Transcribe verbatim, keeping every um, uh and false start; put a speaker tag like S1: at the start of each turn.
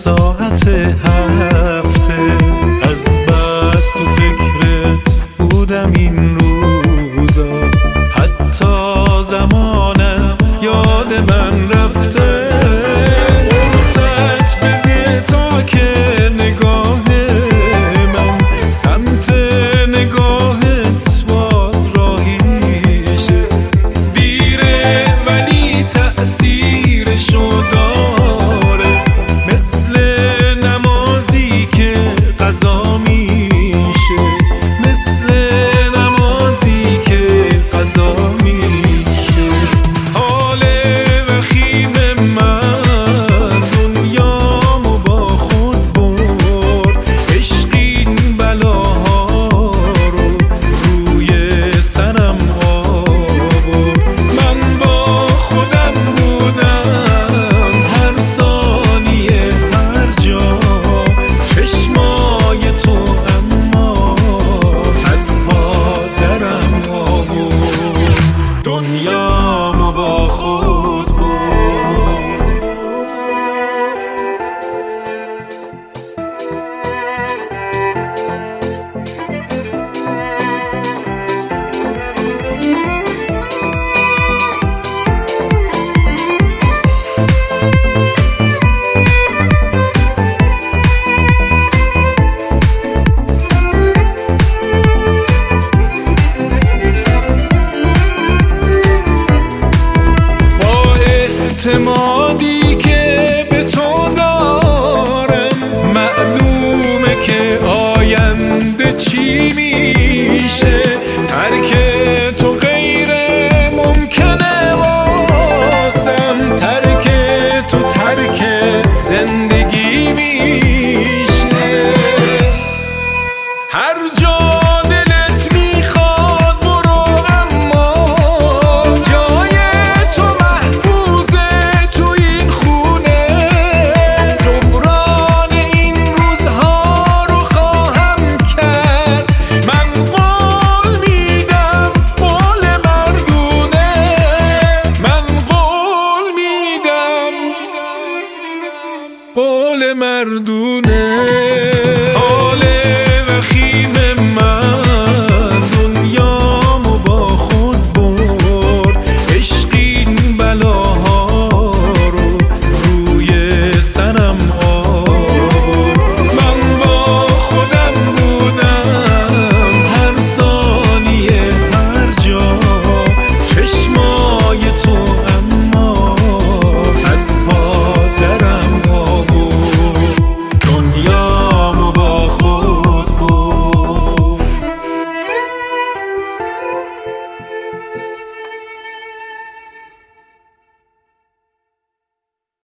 S1: ساعت هفته. از بس تو فکرت بودم این روزا، حتی زمان از یاد من رفته. فرصت بده تا که نگاه من سمت نگاهت باز راهی شه. دیره ولی تأثیرشو داره، مثل نمازی که قضا میشه، مثل نمازی که قضا میشه. حال وخیم من دنیامو با خود برد، عشقین بلاها رو روی سرم آورد. من با خودم بودم هر ثانیه هر جا، چشمای تو اما از پا درم آورد، دنیامو با خود برد. اعتمادی که به تو دارم معلومه که آینده چی میشه. ترک تو غیر ممکنه واسم، ترک تو ترک زندگی میشه. هر جا دلت میخواد برو، اما جای تو محفوظه تو این خونه. جبران این روزها رو خواهم کرد، من قول میدم قول مردونه. من قول میدم قول مردونه.